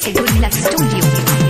It's a good luck studio.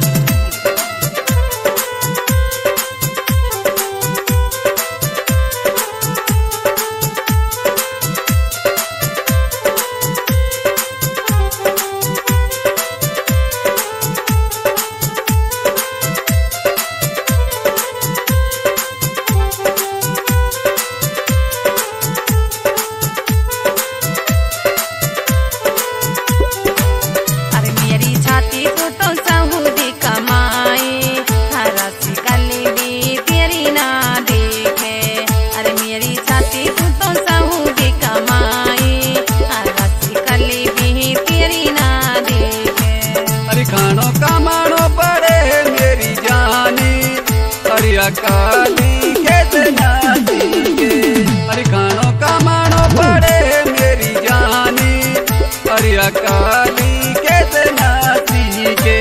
काली खेत नाती के अरे खानो कमानो पड़े मेरी जानी अरे काली खेत नाती के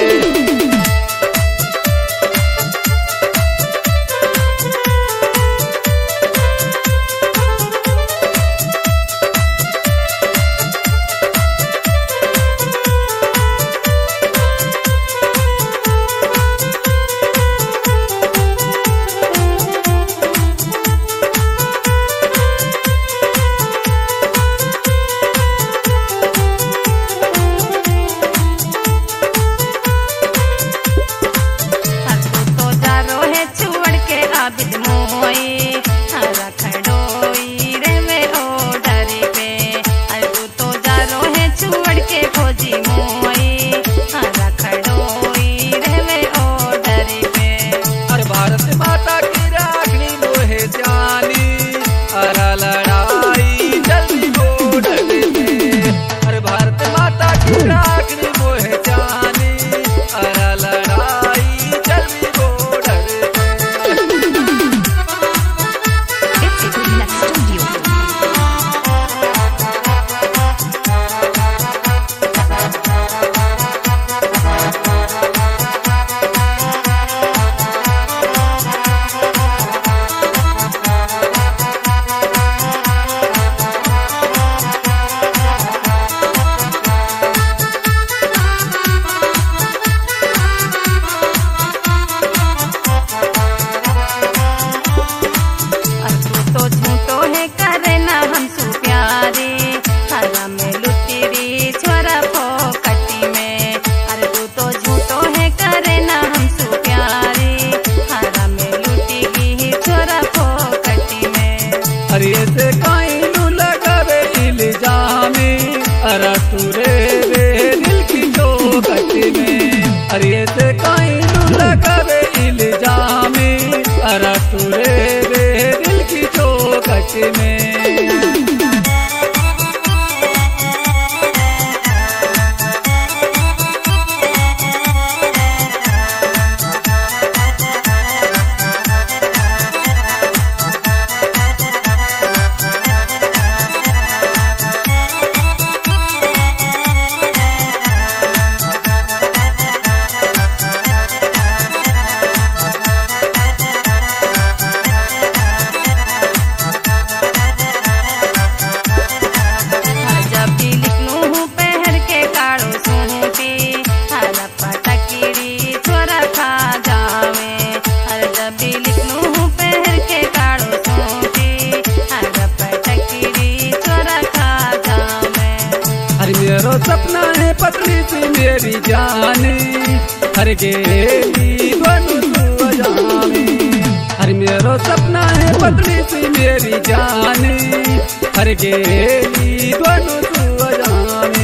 अरे से कहीं लगावे इल्जामी अरे तुरे रे दिल की चौखट में मेरा सपना है पतली सी मेरी जाने हर गेली बनु तू जाने हर मेरा सपना है पतली सी मेरी जाने हर गेली बनु तू जाने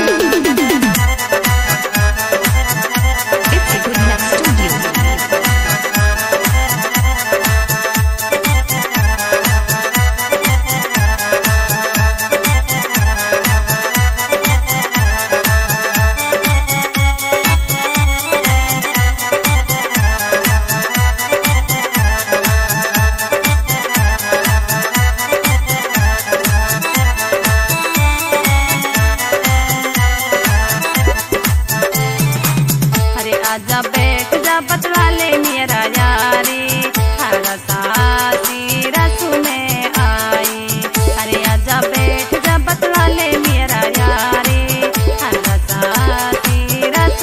आजा बैठ जा बतला ले मेरा यारी हर सासी रसू में आई। अरे आजा बैठ जा बतला ले मेरा यारी हर सासी रसू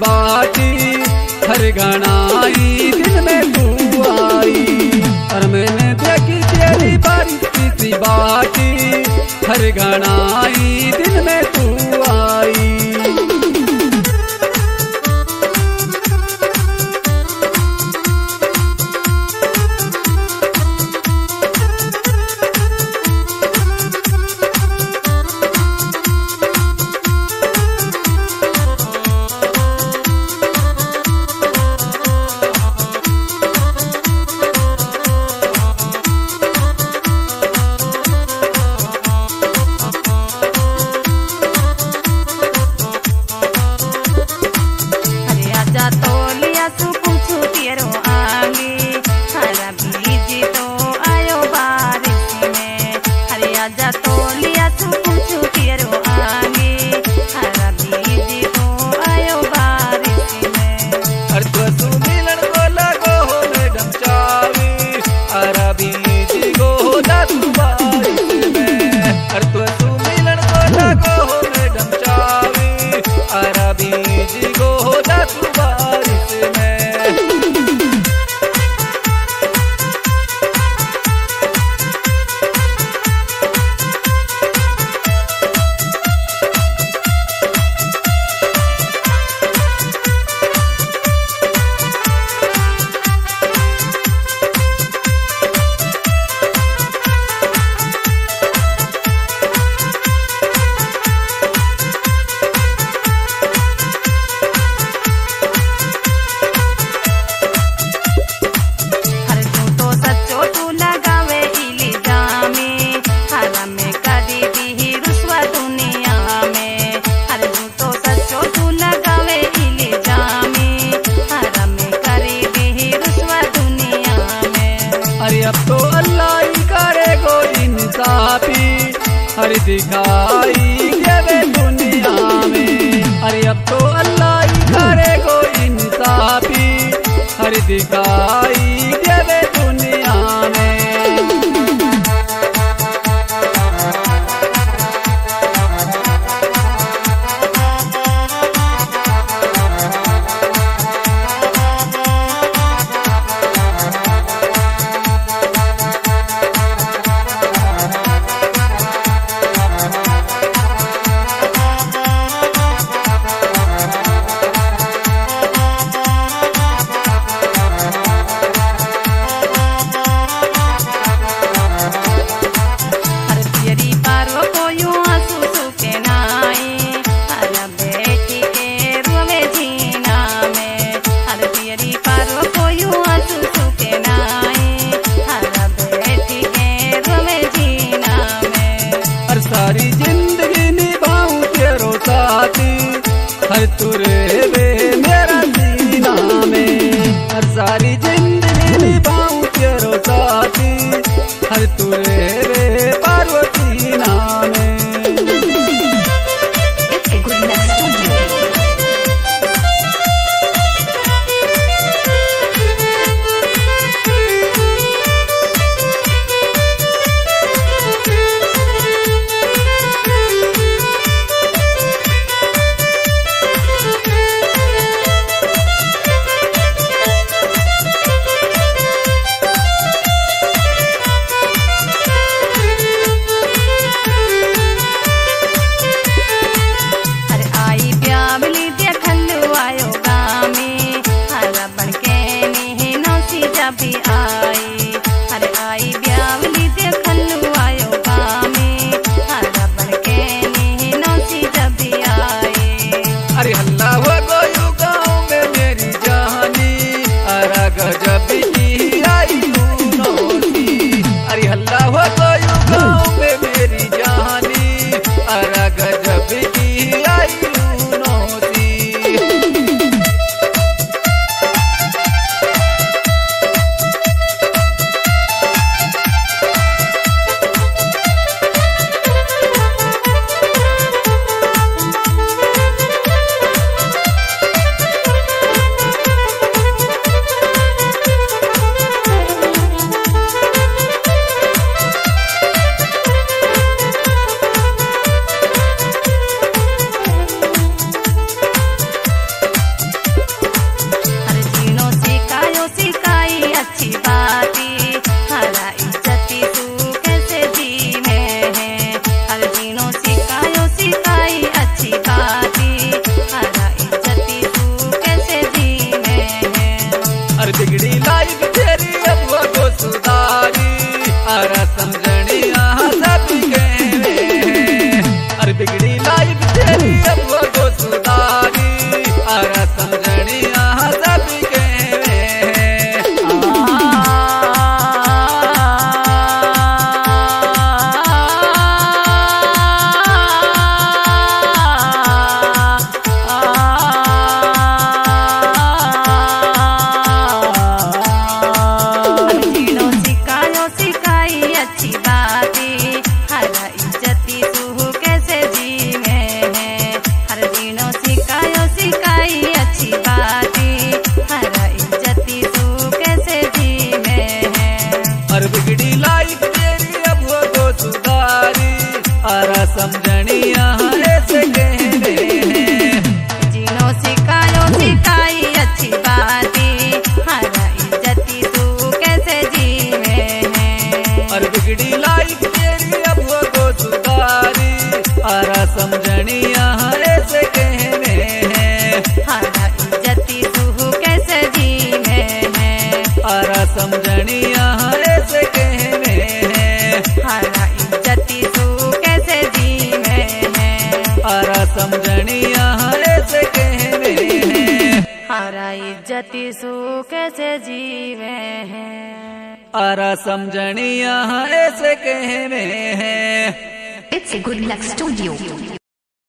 बाटी हर गणाई दिन में तू आई। और मैंने देखी तेरी बारिश सी बाटी हर गणाई दिन में तू आई। हर दिखाई देवे दुनिया में। अरे अब तो अल्लाह ही करे को इंसाफी हर दिखाई देवे दुनिया में। सारी जिंदगी निभाऊं तेरो साथी हर तुरे वे मेरा सीना में। हर सारी जिंदगी निभाऊं तेरो साथी हर तुरे वे पार्वती नाम में। समझनिया ऐसे कहने हैं। जिनो सिखायो सिखाई अच्छी बाती, हरा इज्जती तू कैसे जीवे है। और बिगड़ी लाइफ तेरी अब वो को सुधारी, हरा समझनिया ऐसे कहने हैं। हरा इज्जती तू कैसे जीवे है। हरा समझनिया ऐसे कहने हैं। हरा इज्जती तू कैसे जीवे है। हरा समझनिया ऐसे कहने हैं। हरा इज्जती सू कैसे जीवे है। हरा समझनिया ऐसे कहने हैं। It's a good luck studio.